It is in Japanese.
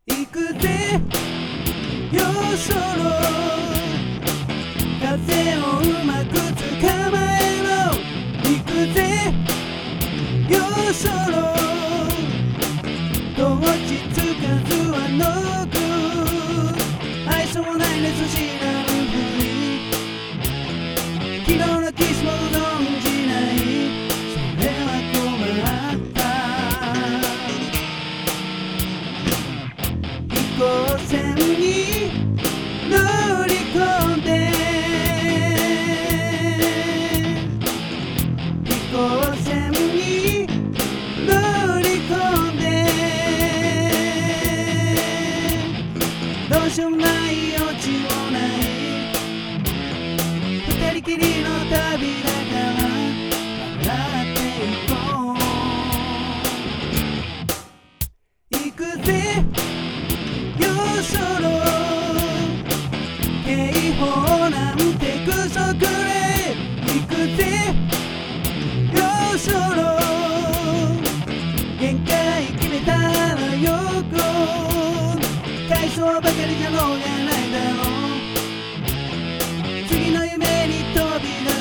行くぜよそろ風をうまく捕まえろ行くぜよそろどっちつかずはノグ愛想もないね寿司なるふり昨日のキスも存じないそれは困った飛行船に乗り込んで飛行船に乗り込んでどうしようもない余地もない二人きりの旅だから笑っていこう行くぜよそろ警報なんてクソくれ行くぜよそろ限界決めたらよく回想ばかりじゃもうがないだろう次の夢に飛び出